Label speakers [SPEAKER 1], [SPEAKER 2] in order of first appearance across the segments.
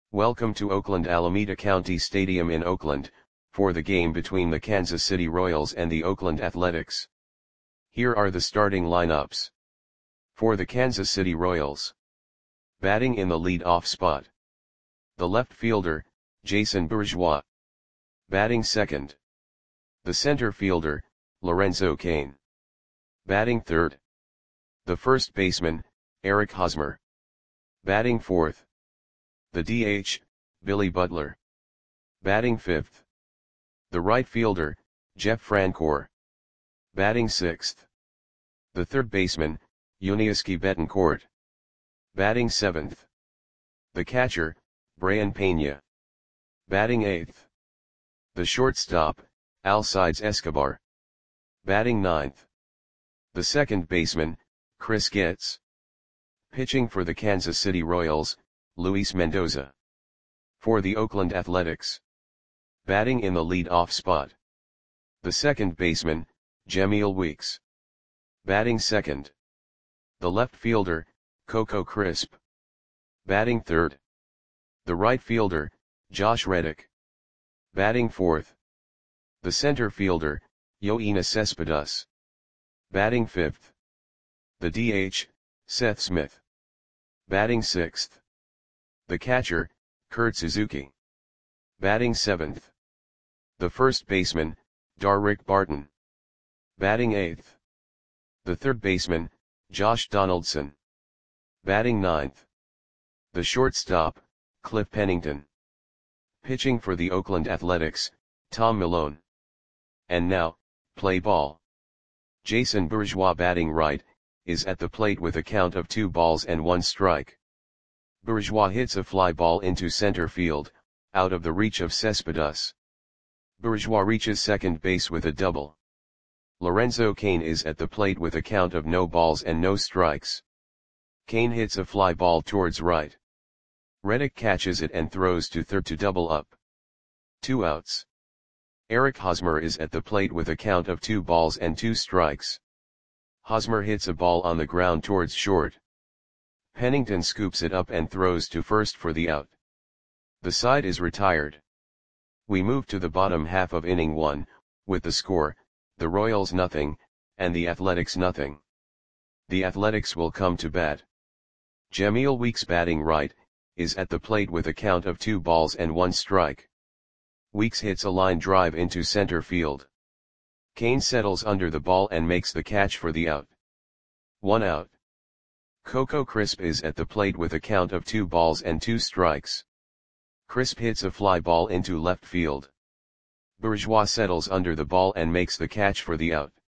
[SPEAKER 1] Welcome to Oakland Alameda County Stadium in Oakland, for the game between the Kansas City Royals and the Oakland Athletics. Here are the starting lineups. For the Kansas City Royals. Batting in the lead-off spot. The left fielder, Jason Bourgeois. Batting second. The center fielder, Lorenzo Cain. Batting third. The first baseman, Eric Hosmer. Batting fourth. The DH, Billy Butler. Batting fifth. The right fielder, Jeff Francoeur. Batting sixth. The third baseman, Yuniesky Betancourt. Batting seventh. The catcher, Brayan Pena. Batting eighth. The shortstop, Alcides Escobar. Batting ninth. The second baseman, Chris Getz. Pitching for the Kansas City Royals, Luis Mendoza. For the Oakland Athletics. Batting in the lead-off spot. The second baseman, Jemile Weeks. Batting second. The left fielder, Coco Crisp. Batting third. The right fielder, Josh Reddick. Batting fourth. The center fielder, Yoenis Cespedes. Batting fifth. The DH, Seth Smith. Batting sixth. The catcher, Kurt Suzuki. Batting seventh. The first baseman, Darrick Barton. Batting eighth. The third baseman, Josh Donaldson. Batting ninth. The shortstop, Cliff Pennington. Pitching for the Oakland Athletics, Tom Milone. And now, play ball. Jason Bourgeois batting right, is at the plate with a count of 2-1 strike. Bourgeois hits a fly ball into center field, out of the reach of Cespedes. Bourgeois reaches second base with a double. Lorenzo Cain is at the plate with a count of 0 strikes. Cain hits a fly ball towards right. Reddick catches it and throws to third to double up. 2 outs. Eric Hosmer is at the plate with a count of 2 strikes. Hosmer hits a ball on the ground towards short. Pennington scoops it up and throws to first for the out. The side is retired. We move to the bottom half of inning 1, with the score, the Royals 0, and the Athletics 0. The Athletics will come to bat. Jemile Weeks batting right, is at the plate with a count of 2-1 strike. Weeks hits a line drive into center field. Cain settles under the ball and makes the catch for the out. 1 out. Coco Crisp is at the plate with a count of 2 strikes. Crisp hits a fly ball into left field. Bourgeois settles under the ball and makes the catch for the out.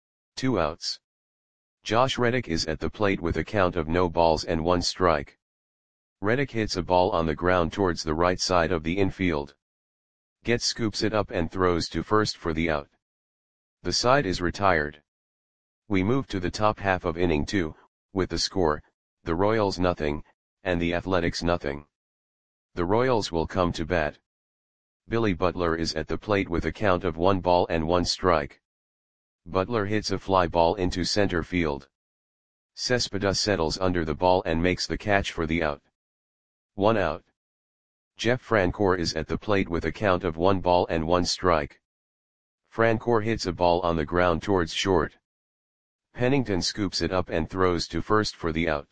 [SPEAKER 1] 2 outs. Josh Reddick is at the plate with a count of 0-1 strike. Reddick hits a ball on the ground towards the right side of the infield. Getz scoops it up and throws to first for the out. The side is retired. We move to the top half of inning 2, with the score, the Royals 0, and the Athletics 0. The Royals will come to bat. Billy Butler is at the plate with a count of 1-1 strike. Butler hits a fly ball into center field. Cespedes settles under the ball and makes the catch for the out. 1 out. Jeff Francoeur is at the plate with a count of 1-1 strike. Francoeur hits a ball on the ground towards short. Pennington scoops it up and throws to first for the out.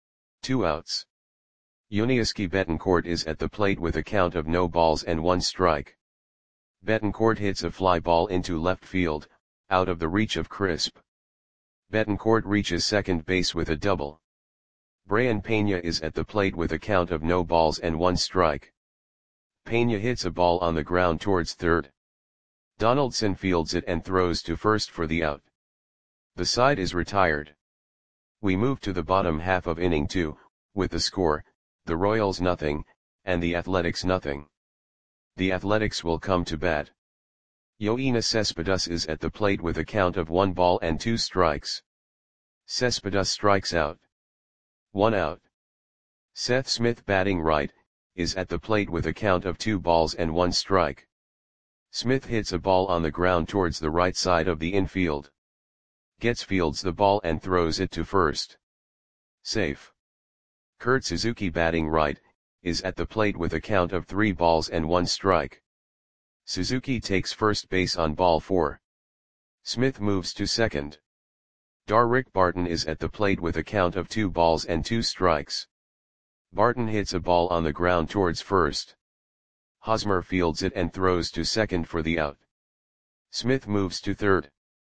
[SPEAKER 1] 2 outs. Yuniesky Betancourt is at the plate with a count of 0-1 strike. Betancourt hits a fly ball into left field, out of the reach of Crisp. Betancourt reaches second base with a double. Brayan Pena is at the plate with a count of 0-1 strike. Pena hits a ball on the ground towards third. Donaldson fields it and throws to first for the out. The side is retired. We move to the bottom half of inning 2, with the score, the Royals 0, and the Athletics 0. The Athletics will come to bat. Yoenis Cespedes is at the plate with a count of 1-2 strikes. Cespedes strikes out. 1 out. Seth Smith batting right, is at the plate with a count of 2-1 strike. Smith hits a ball on the ground towards the right side of the infield. Getz fields the ball and throws it to first. Safe. Kurt Suzuki batting right, is at the plate with a count of 3 balls and 1 strike. Suzuki takes first base on ball 4. Smith moves to second. Rick Barton is at the plate with a count of 2 balls and 2 strikes. Barton hits a ball on the ground towards first. Hosmer fields it and throws to second for the out. Smith moves to third.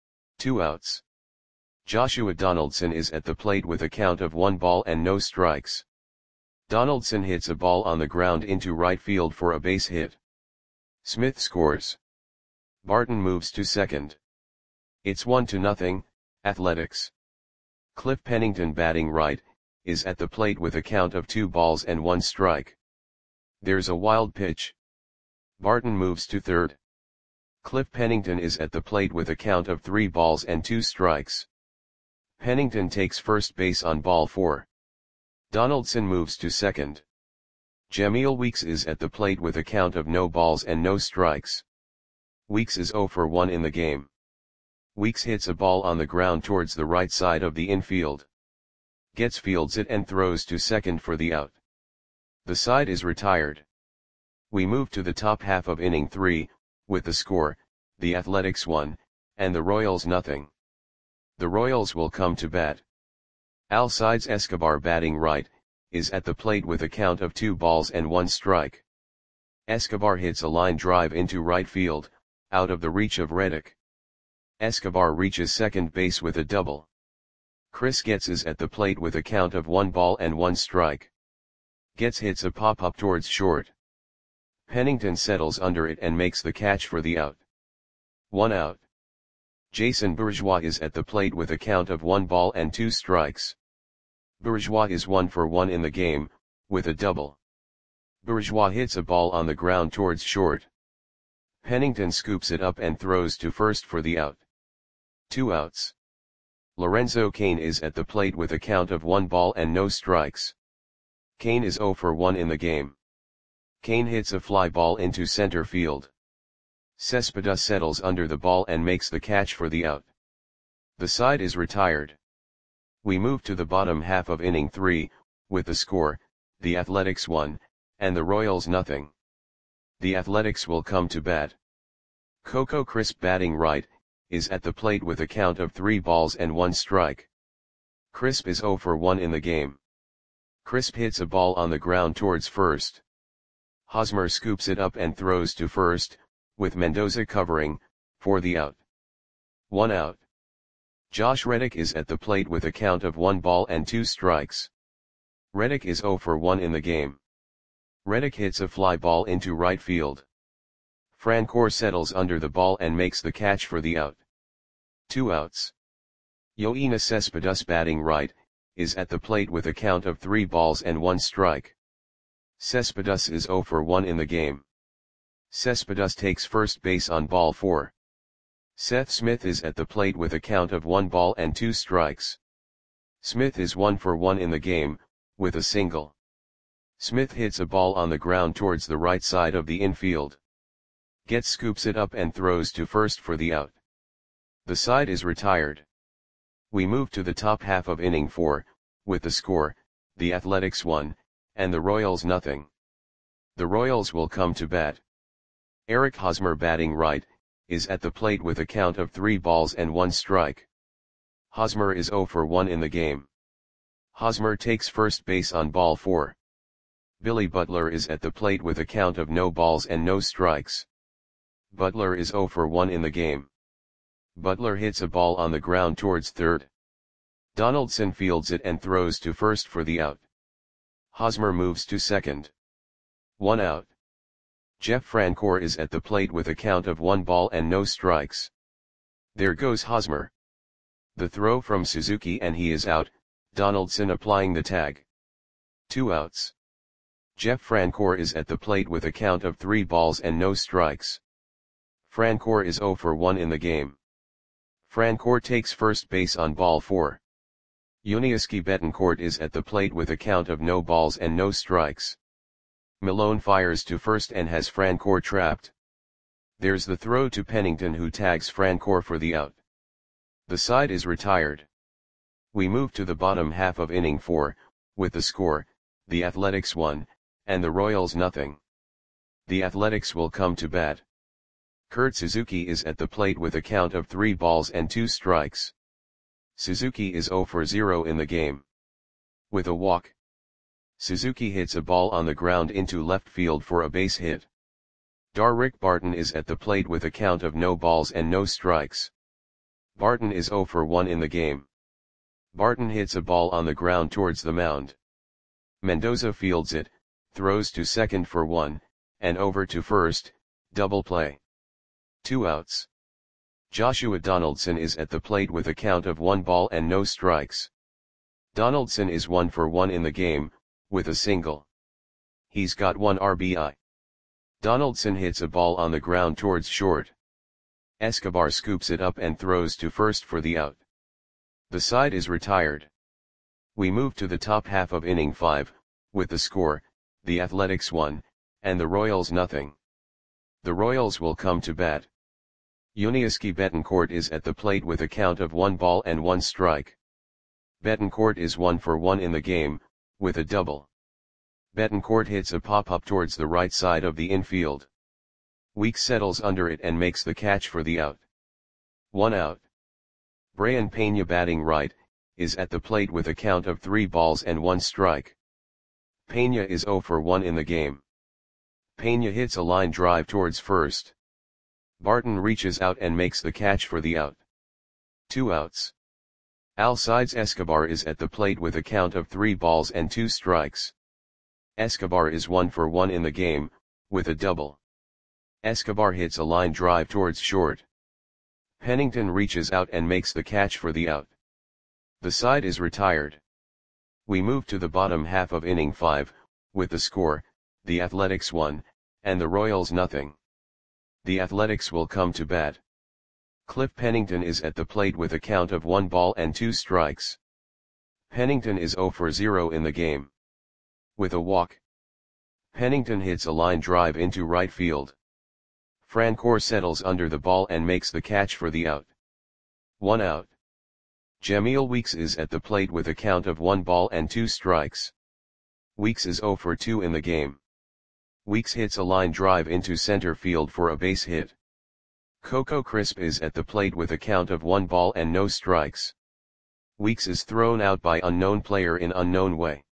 [SPEAKER 1] 2 outs. Joshua Donaldson is at the plate with a count of 1 ball and no strikes. Donaldson hits a ball on the ground into right field for a base hit. Smith scores. Barton moves to second. It's 1-0, Athletics. Cliff Pennington, batting right, is at the plate with a count of 2 balls and 1 strike. There's a wild pitch. Barton moves to third. Cliff Pennington is at the plate with a count of 3 balls and 2 strikes. Pennington takes first base on ball 4. Donaldson moves to second. Jamil Weeks is at the plate with a count of no balls and no strikes. Weeks is 0 for 1 in the game. Weeks hits a ball on the ground towards the right side of the infield. Getz fields it and throws to second for the out. The side is retired. We move to the top half of inning 3, with the score, the Athletics 1, and the Royals nothing. The Royals will come to bat. Alcides Escobar, batting right, is at the plate with a count of 2 balls and 1 strike. Escobar hits a line drive into right field, out of the reach of Reddick. Escobar reaches second base with a double. Chris Getz is at the plate with a count of 1 ball and 1 strike. Getz hits a pop-up towards short. Pennington settles under it and makes the catch for the out. 1 out. Jason Bourgeois is at the plate with a count of 1 ball and 2 strikes. Bourgeois is 1 for 1 in the game, with a double. Bourgeois hits a ball on the ground towards short. Pennington scoops it up and throws to first for the out. 2 outs. Lorenzo Cain is at the plate with a count of 1 ball and no strikes. Cain is 0 for 1 in the game. Cain hits a fly ball into center field. Cespedes settles under the ball and makes the catch for the out. The side is retired. We move to the bottom half of inning 3, with the score, the Athletics 1, and the Royals nothing. The Athletics will come to bat. Coco Crisp, batting right, is at the plate with a count of 3 balls and 1 strike. Crisp is 0 for 1 in the game. Crisp hits a ball on the ground towards first. Hosmer scoops it up and throws to first, with Mendoza covering, for the out. 1 out. Josh Reddick is at the plate with a count of 1 ball and 2 strikes. Reddick is 0 for 1 in the game. Reddick hits a fly ball into right field. Francoeur settles under the ball and makes the catch for the out. 2 outs. Yoenis Cespedes, batting right, is at the plate with a count of 3 balls and 1 strike. Cespedes is 0 for 1 in the game. Cespedes takes first base on ball 4. Seth Smith is at the plate with a count of 1 ball and 2 strikes. Smith is 1 for 1 in the game, with a single. Smith hits a ball on the ground towards the right side of the infield. Getz scoops it up and throws to first for the out. The side is retired. We move to the top half of inning 4, with the score, the Athletics 1, and the Royals nothing. The Royals will come to bat. Eric Hosmer, batting right, is at the plate with a count of 3 balls and 1 strike. Hosmer is 0 for 1 in the game. Hosmer takes first base on ball 4. Billy Butler is at the plate with a count of no balls and no strikes. Butler is 0 for 1 in the game. Butler hits a ball on the ground towards third. Donaldson fields it and throws to first for the out. Hosmer moves to second. 1 out. Jeff Francoeur is at the plate with a count of 1 ball and no strikes. There goes Hosmer. The throw from Suzuki and he is out, Donaldson applying the tag. 2 outs. Jeff Francoeur is at the plate with a count of 3 balls and no strikes. Francoeur is 0 for 1 in the game. Francoeur takes first base on ball 4. Yuniesky Betancourt is at the plate with a count of no balls and no strikes. Malone fires to first and has Francoeur trapped. There's the throw to Pennington, who tags Francoeur for the out. The side is retired. We move to the bottom half of inning 4, with the score, the Athletics 1, and the Royals nothing. The Athletics will come to bat. Kurt Suzuki is at the plate with a count of 3 balls and 2 strikes. Suzuki is 0 for 0 in the game. With a walk, Suzuki hits a ball on the ground into left field for a base hit. Darrick Barton is at the plate with a count of no balls and no strikes. Barton is 0 for 1 in the game. Barton hits a ball on the ground towards the mound. Mendoza fields it, throws to second for 1, and over to first, double play. 2 outs. Joshua Donaldson is at the plate with a count of 1 ball and no strikes. Donaldson is 1 for 1 in the game, with a single. He's got 1 RBI. Donaldson hits a ball on the ground towards short. Escobar scoops it up and throws to first for the out. The side is retired. We move to the top half of inning 5, with the score, the Athletics 1, and the Royals nothing. The Royals will come to bat. Yuniesky Betancourt is at the plate with a count of 1 ball and 1 strike. Betancourt is 1 for 1 in the game, with a double. Betancourt hits a pop-up towards the right side of the infield. Weeks settles under it and makes the catch for the out. 1 out. Brayan Peña batting right, is at the plate with a count of 3 balls and 1 strike. Peña is 0 for 1 in the game. Peña hits a line drive towards first. Barton reaches out and makes the catch for the out. 2 outs. Alcides Escobar is at the plate with a count of 3 balls and 2 strikes. Escobar is 1 for 1 in the game, with a double. Escobar hits a line drive towards short. Pennington reaches out and makes the catch for the out. The side is retired. We move to the bottom half of inning 5, with the score, the Athletics 1, and the Royals nothing. The Athletics will come to bat. Cliff Pennington is at the plate with a count of 1 ball and 2 strikes. Pennington is 0 for 0 in the game. With a walk, Pennington hits a line drive into right field. Francoeur settles under the ball and makes the catch for the out. 1 out. Jamil Weeks is at the plate with a count of 1 ball and 2 strikes. Weeks is 0 for 2 in the game. Weeks hits a line drive into center field for a base hit. Coco Crisp is at the plate with a count of 1 ball and no strikes. Weeks is thrown out by unknown player in unknown way.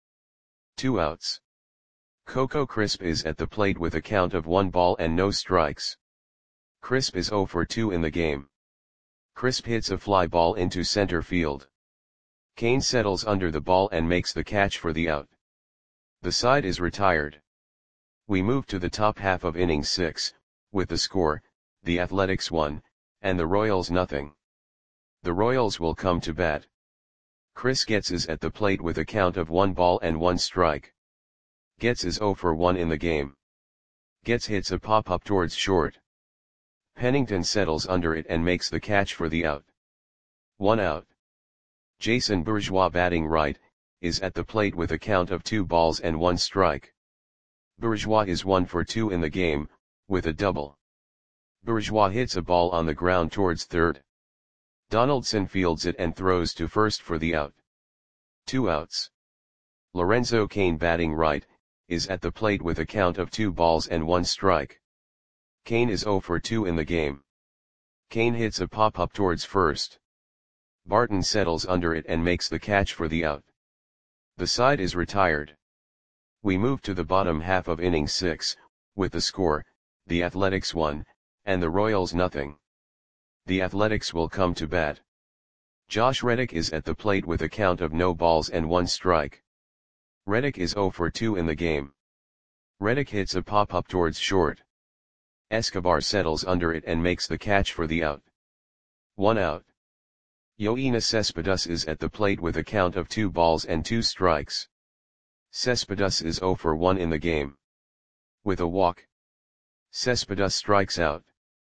[SPEAKER 1] 2 outs. Coco Crisp is at the plate with a count of 1 ball and no strikes. Crisp is 0 for 2 in the game. Crisp hits a fly ball into center field. Kane settles under the ball and makes the catch for the out. The side is retired. We move to the top half of inning 6, with the score, the Athletics 1, and the Royals nothing. The Royals will come to bat. Chris Getz is at the plate with a count of 1 ball and 1 strike. Getz is 0 for 1 in the game. Getz hits a pop-up towards short. Pennington settles under it and makes the catch for the out. 1 out. Jason Bourgeois batting right, is at the plate with a count of 2 balls and 1 strike. Bourgeois is 1 for 2 in the game, with a double. Bourgeois hits a ball on the ground towards third. Donaldson fields it and throws to first for the out. 2 outs. Lorenzo Cain batting right, is at the plate with a count of 2 balls and 1 strike. Cain is 0 for 2 in the game. Cain hits a pop-up towards first. Barton settles under it and makes the catch for the out. The side is retired. We move to the bottom half of inning 6, with the score, the Athletics 1, and the Royals nothing. The Athletics will come to bat. Josh Reddick is at the plate with a count of no balls and 1 strike. Reddick is 0 for 2 in the game. Reddick hits a pop-up towards short. Escobar settles under it and makes the catch for the out. 1 out. Yoenis Cespedes is at the plate with a count of 2 balls and 2 strikes. Cespedes is 0 for 1 in the game. With a walk, Cespedes strikes out.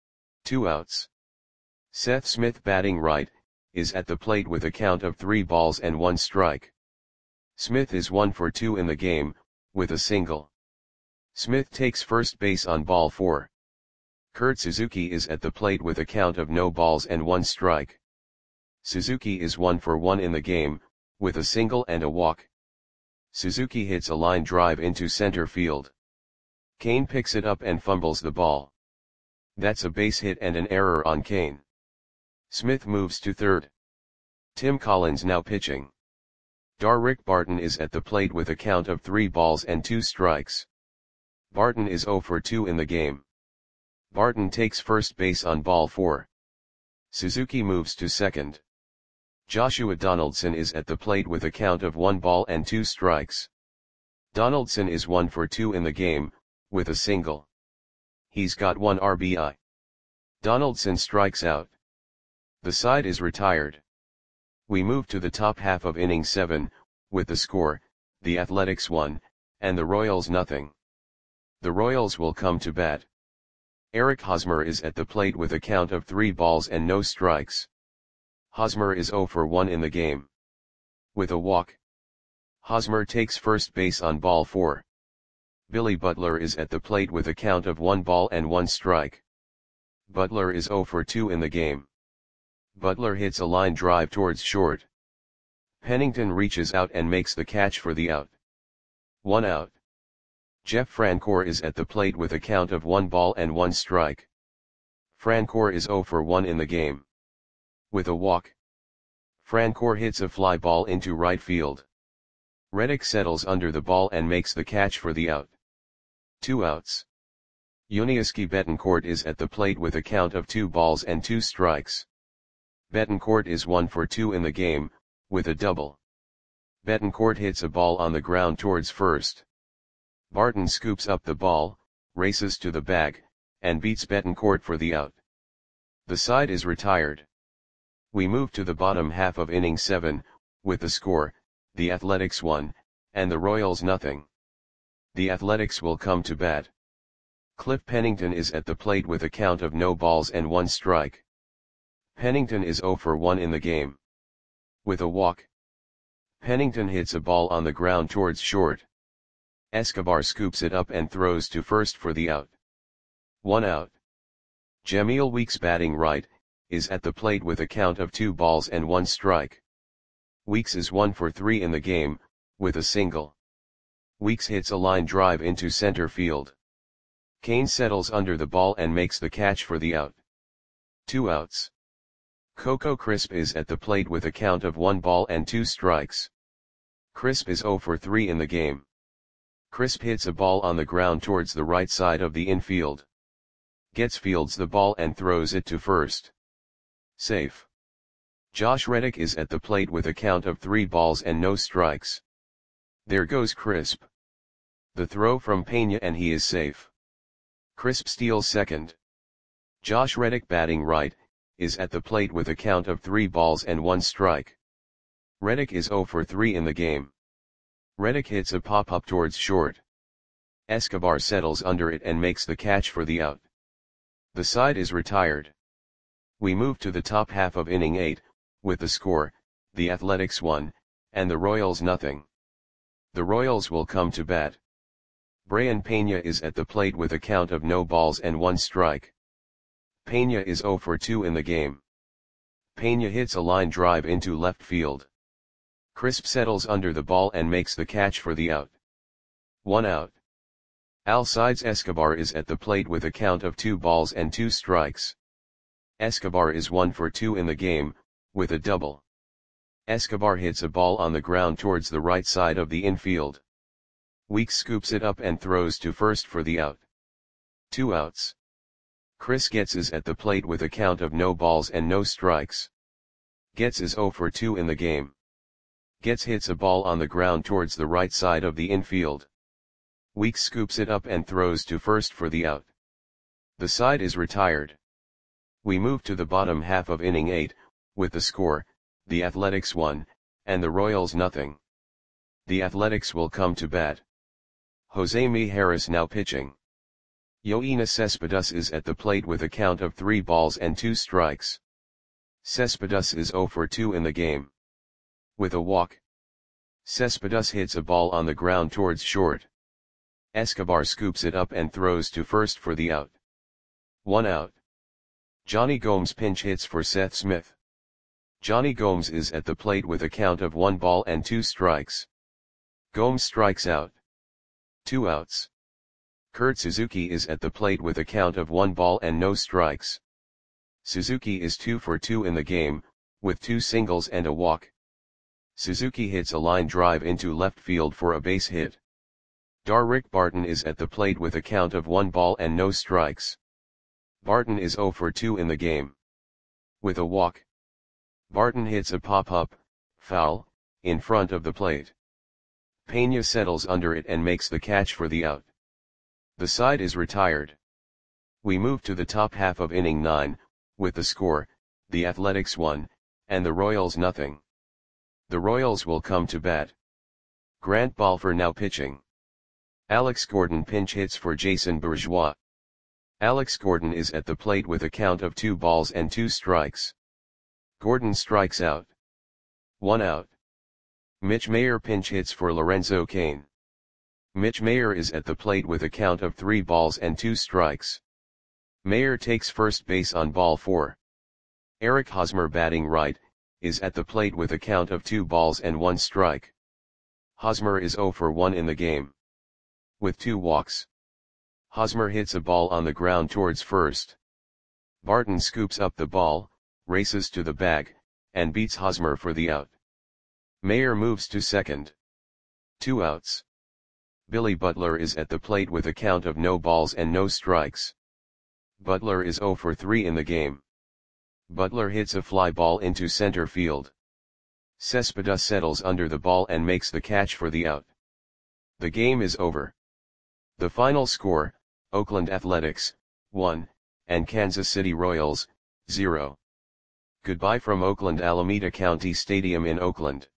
[SPEAKER 1] 2 outs. Seth Smith batting right, is at the plate with a count of 3 balls and 1 strike. Smith is 1 for 2 in the game, with a single. Smith takes first base on ball 4. Kurt Suzuki is at the plate with a count of no balls and 1 strike. Suzuki is 1 for 1 in the game, with a single and a walk. Suzuki hits a line drive into center field. Kane picks it up and fumbles the ball. That's a base hit and an error on Kane. Smith moves to third. Tim Collins now pitching. Darrick Barton is at the plate with a count of 3 balls and 2 strikes. Barton is 0 for 2 in the game. Barton takes first base on ball 4. Suzuki moves to second. Joshua Donaldson is at the plate with a count of 1 ball and 2 strikes. Donaldson is 1 for 2 in the game, with a single. He's got 1 RBI. Donaldson strikes out. The side is retired. We move to the top half of inning 7, with the score, the Athletics 1, and the Royals nothing. The Royals will come to bat. Eric Hosmer is at the plate with a count of 3 balls and no strikes. Hosmer is 0 for 1 in the game. With a walk. Hosmer takes first base on ball 4. Billy Butler is at the plate with a count of 1 ball and 1 strike. Butler is 0 for 2 in the game. Butler hits a line drive towards short. Pennington reaches out and makes the catch for the out. 1 out. Jeff Francoeur is at the plate with a count of 1 ball and 1 strike. Francoeur is 0 for 1 in the game. With a walk. Francoeur hits a fly ball into right field. Reddick settles under the ball and makes the catch for the out. 2 outs. Yuniesky Betancourt is at the plate with a count of 2 balls and 2 strikes. Betancourt is 1 for 2 in the game, with a double. Betancourt hits a ball on the ground towards first. Barton scoops up the ball, races to the bag, and beats Betancourt for the out. The side is retired. We move to the bottom half of inning 7, with the score, the Athletics 1, and the Royals nothing. The Athletics will come to bat. Cliff Pennington is at the plate with a count of no balls and 1 strike. Pennington is 0 for 1 in the game. With a walk. Pennington hits a ball on the ground towards short. Escobar scoops it up and throws to first for the out. 1 out. Jamil Weeks batting right, is at the plate with a count of 2 balls and 1 strike. Weeks is 1 for 3 in the game, with a single. Weeks hits a line drive into center field. Kane settles under the ball and makes the catch for the out. 2 outs. Coco Crisp is at the plate with a count of 1 ball and 2 strikes. Crisp is 0 for 3 in the game. Crisp hits a ball on the ground towards the right side of the infield. Getz fields the ball and throws it to first. Safe. Josh Reddick is at the plate with a count of 3 balls and no strikes. There goes Crisp. The throw from Pena and he is safe. Crisp steals second. Josh Reddick batting right, is at the plate with a count of 3 balls and 1 strike. Reddick is 0 for 3 in the game. Reddick hits a pop-up towards short. Escobar settles under it and makes the catch for the out. The side is retired. We move to the top half of inning 8, with the score, the Athletics 1, and the Royals nothing. The Royals will come to bat. Brayan Pena is at the plate with a count of no balls and 1 strike. Pena is 0 for 2 in the game. Pena hits a line drive into left field. Crisp settles under the ball and makes the catch for the out. 1 out. Alcides Escobar is at the plate with a count of 2 balls and 2 strikes. Escobar is 1 for 2 in the game, with a double. Escobar hits a ball on the ground towards the right side of the infield. Weeks scoops it up and throws to first for the out. 2 outs. Chris Getz is at the plate with a count of no balls and no strikes. Getz is 0 for 2 in the game. Getz hits a ball on the ground towards the right side of the infield. Weeks scoops it up and throws to first for the out. The side is retired. We move to the bottom half of inning 8, with the score, the Athletics 1, and the Royals nothing. The Athletics will come to bat. Jose Mijares now pitching. Yoenis Cespedes is at the plate with a count of 3 balls and 2 strikes. Cespedes is 0 for 2 in the game. With a walk. Cespedes hits a ball on the ground towards short. Escobar scoops it up and throws to first for the out. 1 out. Johnny Gomes pinch hits for Seth Smith. Johnny Gomes is at the plate with a count of 1 ball and 2 strikes. Gomes strikes out. 2 outs. Kurt Suzuki is at the plate with a count of 1 ball and no strikes. Suzuki is 2 for 2 in the game, with 2 singles and a walk. Suzuki hits a line drive into left field for a base hit. Darrick Barton is at the plate with a count of 1 ball and no strikes. Barton is 0 for 2 in the game. With a walk. Barton hits a pop-up, foul, in front of the plate. Pena settles under it and makes the catch for the out. The side is retired. We move to the top half of inning 9, with the score, the Athletics 1, and the Royals nothing. The Royals will come to bat. Grant Balfour now pitching. Alex Gordon pinch hits for Jason Bourgeois. Alex Gordon is at the plate with a count of 2 balls and 2 strikes. Gordon strikes out. 1 out. Mitch Mayer pinch hits for Lorenzo Cain. Mitch Mayer is at the plate with a count of 3 balls and 2 strikes. Mayer takes first base on ball 4. Eric Hosmer batting right, is at the plate with a count of 2 balls and 1 strike. Hosmer is 0 for 1 in the game. With 2 walks. Hosmer hits a ball on the ground towards first. Barton scoops up the ball, races to the bag, and beats Hosmer for the out. Mayer moves to second. 2 outs. Billy Butler is at the plate with a count of no balls and no strikes. Butler is 0 for 3 in the game. Butler hits a fly ball into center field. Cespedes settles under the ball and makes the catch for the out. The game is over. The final score, Oakland Athletics, 1, and Kansas City Royals, 0. Goodbye from Oakland Alameda County Stadium in Oakland.